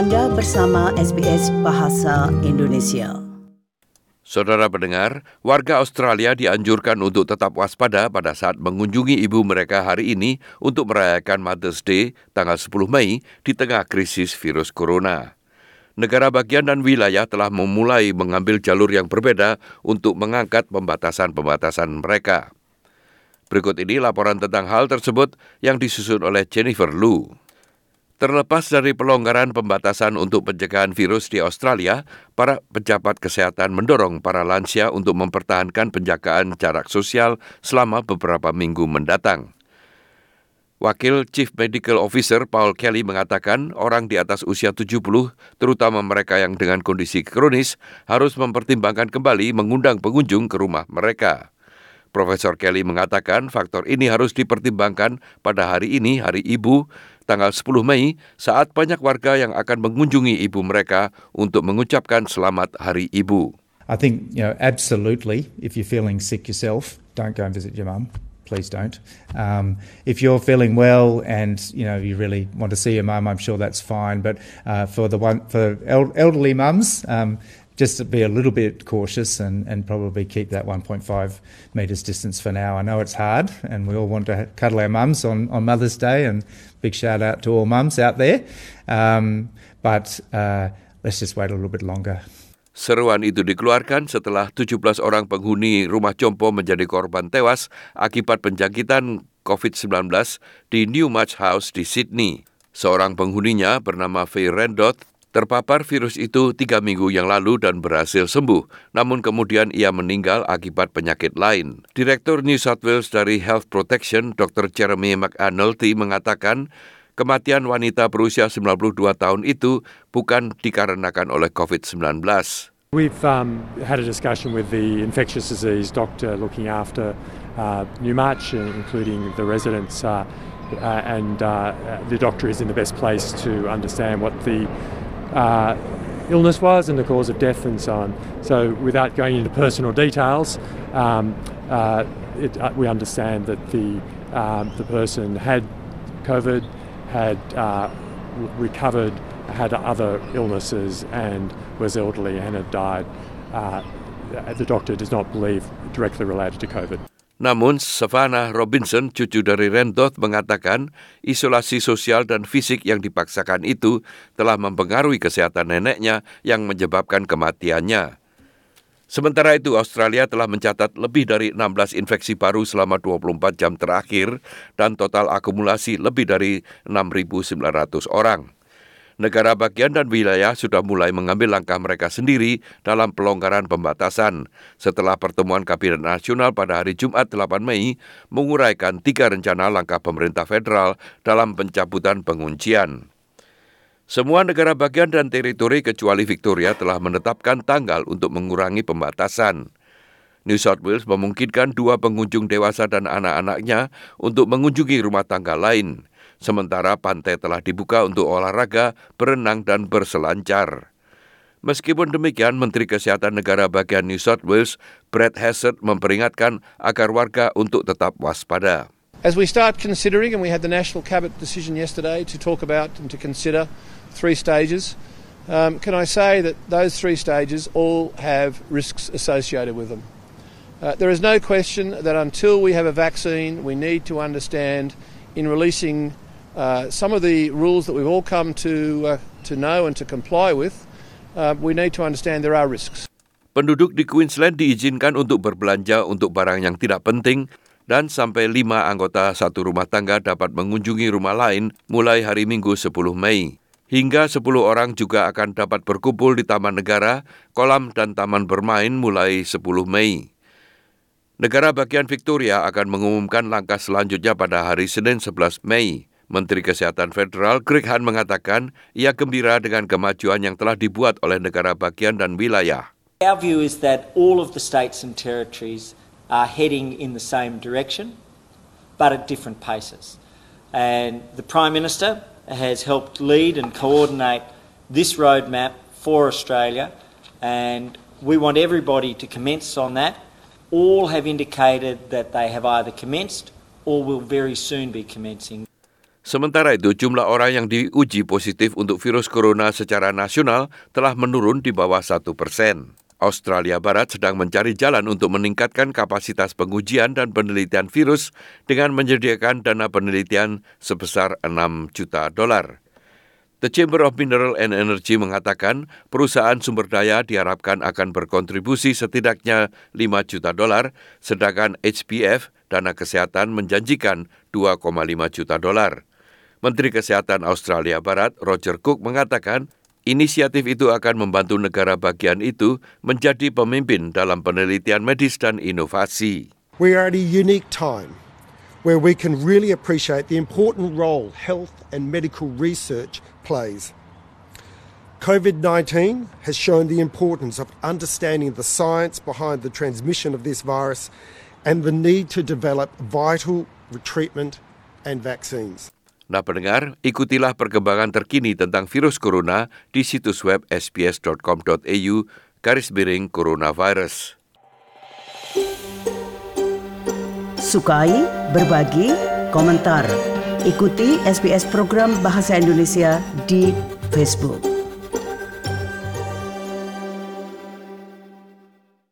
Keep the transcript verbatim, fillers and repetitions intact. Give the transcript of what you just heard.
Anda bersama S B S Bahasa Indonesia. Saudara pendengar, warga Australia dianjurkan untuk tetap waspada pada saat mengunjungi ibu mereka hari ini untuk merayakan Mother's Day tanggal sepuluh Mei di tengah krisis virus corona. Negara bagian dan wilayah telah memulai mengambil jalur yang berbeda untuk mengangkat pembatasan-pembatasan mereka. Berikut ini laporan tentang hal tersebut yang disusun oleh Jennifer Lu. Terlepas dari pelonggaran pembatasan untuk pencegahan virus di Australia, para pejabat kesehatan mendorong para lansia untuk mempertahankan penjagaan jarak sosial selama beberapa minggu mendatang. Wakil Chief Medical Officer Paul Kelly mengatakan orang di atas usia tujuh puluh, terutama mereka yang dengan kondisi kronis, harus mempertimbangkan kembali mengundang pengunjung ke rumah mereka. Profesor Kelly mengatakan faktor ini harus dipertimbangkan pada hari ini, Hari Ibu, tanggal sepuluh Mei, saat banyak warga yang akan mengunjungi ibu mereka untuk mengucapkan selamat Hari Ibu. I think, you know, absolutely, if you're feeling sick yourself, don't go and visit your mum. Please don't. Um, if you're feeling well and, you know, you really want to see your mum, I'm sure that's fine. But uh, for the one for elderly mums, um, just to be a little bit cautious and, and probably keep that one point five metres distance for now. I know it's hard and we all want to cuddle our mums on, on Mother's Day, and big shout out to all mums out there. Um, but uh, let's just wait a little bit longer. Seruan itu dikeluarkan setelah tujuh belas orang penghuni rumah Compo menjadi korban tewas akibat penjangkitan covid sembilan belas di Newmarch House di Sydney. Seorang penghuninya bernama Faye Rendoth terpapar virus itu tiga minggu yang lalu dan berhasil sembuh, namun kemudian ia meninggal akibat penyakit lain. Direktur New South Wales dari Health Protection, Doktor Jeremy McAnulty, mengatakan kematian wanita berusia sembilan puluh dua tahun itu bukan dikarenakan oleh covid sembilan belas. We've um, had a discussion with the infectious disease doctor looking after uh, Newmarch, including the residents, uh, uh, and uh, the doctor is in the best place to understand what the Uh, illness was and the cause of death and so on. So without going into personal details, um, uh, it, uh, we understand that the um, the person had COVID, had uh, recovered, had other illnesses and was elderly and had died. Uh, the doctor does not believe directly related to COVID. Namun, Savannah Robinson, cucu dari Rendoth, mengatakan isolasi sosial dan fisik yang dipaksakan itu telah mempengaruhi kesehatan neneknya yang menyebabkan kematiannya. Sementara itu, Australia telah mencatat lebih dari enam belas infeksi baru selama dua puluh empat jam terakhir dan total akumulasi lebih dari enam ribu sembilan ratus orang. Negara bagian dan wilayah sudah mulai mengambil langkah mereka sendiri dalam pelonggaran pembatasan setelah pertemuan Kabinet Nasional pada hari Jumat delapan Mei menguraikan tiga rencana langkah pemerintah federal dalam pencabutan penguncian. Semua negara bagian dan teritori kecuali Victoria telah menetapkan tanggal untuk mengurangi pembatasan. New South Wales memungkinkan dua pengunjung dewasa dan anak-anaknya untuk mengunjungi rumah tangga lain. Sementara pantai telah dibuka untuk olahraga, berenang dan berselancar. Meskipun demikian, Menteri Kesehatan Negara bagian New South Wales, Brett Hassett, memperingatkan agar warga untuk tetap waspada. As we start considering, and we had the National Cabinet decision yesterday to talk about and to consider three stages, um, can I say that those three stages all have risks associated with them. Uh, there is no question that until we have a vaccine, we need to understand in releasing Uh, some of the rules that we've all come to uh, to know and to comply with, uh, we need to understand there are risks. Penduduk di Queensland diizinkan untuk berbelanja untuk barang yang tidak penting dan sampai lima anggota satu rumah tangga dapat mengunjungi rumah lain mulai hari Minggu sepuluh Mei. Hingga sepuluh orang juga akan dapat berkumpul di Taman Negara, kolam dan taman bermain mulai sepuluh Mei. Negara bagian Victoria akan mengumumkan langkah selanjutnya pada hari Senin sebelas Mei. Menteri Kesehatan Federal Greg Hunt mengatakan ia gembira dengan kemajuan yang telah dibuat oleh negara bagian dan wilayah. Our view is that all of the states and territories are heading in the same direction, but at different paces. And the Prime Minister has helped lead and coordinate this roadmap for Australia, and we want everybody to commence on that. All have indicated that they have either commenced or will very soon be commencing. Sementara itu, jumlah orang yang diuji positif untuk virus corona secara nasional telah menurun di bawah satu persen. Australia Barat sedang mencari jalan untuk meningkatkan kapasitas pengujian dan penelitian virus dengan menyediakan dana penelitian sebesar enam juta dolar. The Chamber of Mineral and Energy mengatakan perusahaan sumber daya diharapkan akan berkontribusi setidaknya lima juta dolar, sedangkan H B F, dana kesehatan, menjanjikan dua koma lima juta dolar. Menteri Kesehatan Australia Barat, Roger Cook, mengatakan inisiatif itu akan membantu negara bagian itu menjadi pemimpin dalam penelitian medis dan inovasi. We are at a unique time where we can really appreciate the important role health and medical research plays. COVID nineteen has shown the importance of understanding the science behind the transmission of this virus and the need to develop vital treatment and vaccines. Nah pendengar, ikutilah perkembangan terkini tentang virus corona di situs web s b s dot com dot a u garis miring coronavirus. Sukai, berbagi, komentar. Ikuti S B S program Bahasa Indonesia di Facebook.